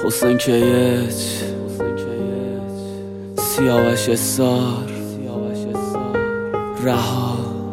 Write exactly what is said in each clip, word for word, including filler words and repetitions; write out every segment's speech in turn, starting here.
حسین کیچ سیاوش سار رها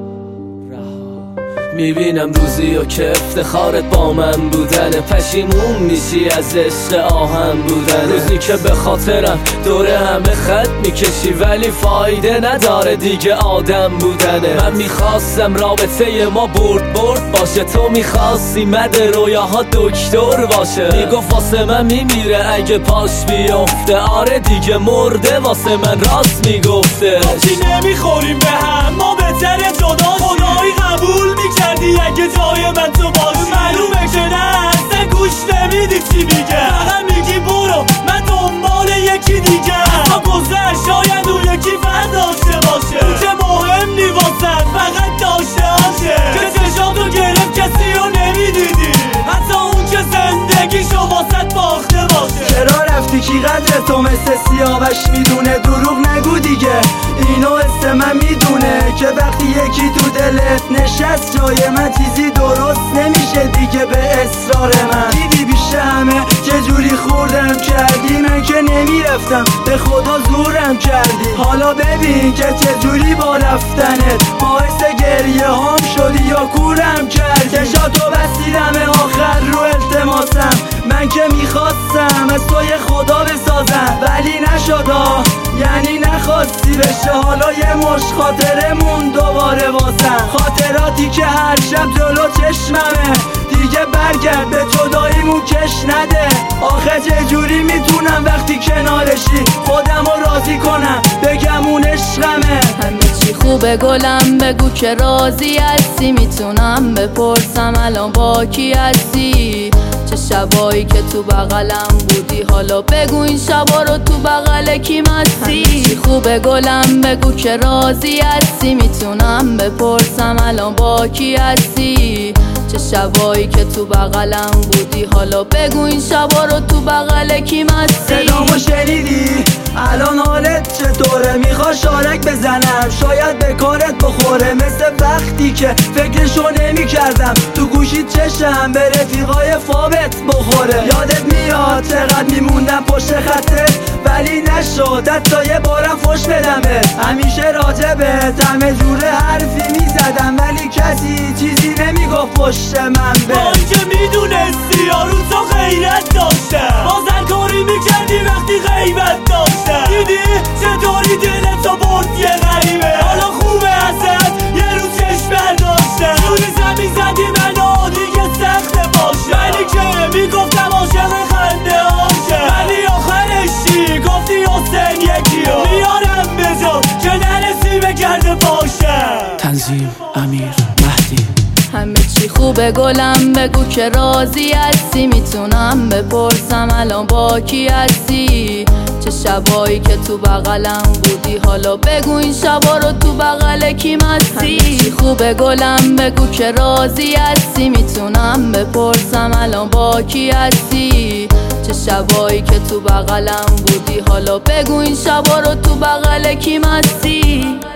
میبینم روزی و که افتخارت با من بودنه، پشیمون میشی از عشق آهن بودنه. روزی که به خاطرم دوره همه خط میکشی ولی فایده نداره دیگه آدم بودنه. من میخواستم رابطه ما برد برد باشه، تو میخواستی مده رویاها دکتر باشه. میگفت واسه من میمیره اگه پاش بیفته، آره دیگه مرده واسه من راست میگفته. چی نمیخوریم به هم ما بهتره جدا خدایی قبول میکردی اگه جای من تو باشی. معلومه که نه اصلا گوش نمیدی چی میگه، فقط میگی برو من دنبال یکی دیگه. اصلا گذشت شاید اون یکی فرداشته باشه، اون که مهم نی واسد فقط داشته هاشه. که چشاتو گرفت کسی رو نمیدیدی، حتی اون که زندگیشو واسد باخته باشه. چرا رفتی کی قدر تو مثل سیاوش میدونه، دروغ نگو دیگه اینو حس من میدونه که وقتی یکی تو دلت نشست جای من چیزی درست نمیشه دیگه به اصرار من. دیدی پیش همه چه جوری خوردم کردی، من که نمیرفتم به خدا زورم کردی. حالا ببین که چه جوری با رفتنت باعث گریه هام شدی یا کورم کردی. چشاتو بستیدم آخر رو التماسم، من که میخواستم از توی خدا بسازم ولی نشدا، یعنی نخواستی بشه. حالا یه مش خاطرمون دوباره واسم، خاطراتی که هر شب جلو چشممه. دیگه برگرد به جداییمون کش نده. آخه چه جوری میتونم وقتی کنارشی خودم رو راضی کنم بگم اون عشقمه. همه چی خوبه گلم بگو که راضی هستی، میتونم بپرسم الان با کی هستی. چه شبایی که تو بغلم بودی حالا بگو این شبا رو تو بغل کی مستی. همه چی خوبه گلم بگو که راضی هستی، میتونم بپرسم الان با کی هستی. چه شبایی که تو بغلم بودی حالا بگو این شبا رو تو بغل کی مستی. صدامو شنیدی الان حالت چطوره، میخوا شارک بزنم شاید به کارت بخوره. مثل وقتی که فکرشو نمی کردم تو گوشی چشم به رفیقای فابت بخوره. یادت میاد چقدر میموندم پشت خطت ولی نشد حتی یه بارم فش بدمت. همیشه راجبت همه جوره حرفی میزدم ولی کسی چیزی نمیگفت پشت من به. با اینکه میدونستی یارو تو غیرت داشته، بازن کاری میکردی وقتی غیبت داشته. دیدی چطوری دلتو برد یه غریبه، حالا خوبه ازت یه روز چشم برداشته. جوری زمین زدی منو دیگه سخته باشه، ولی که میگفتم عاشق خنده هاشه. ولی آخرش چی گفتی حسین یکیو میارم بجا که نرسی به گرد باشه. تنظیم امیر مهدی. همه چی خوبه گلم بگو که راضی هستی، میتونم بپرسم الان با کی هستی. چه شبایی که تو بغلم بودی حالا بگو این شبا رو تو بغل کی مستی. همه چی خوبه گلم بگو که راضی هستی، میتونم بپرسم الان با کی هستی. چه شبایی که تو بغلم بودی حالا بگو این شبا رو تو بغل کی مستی.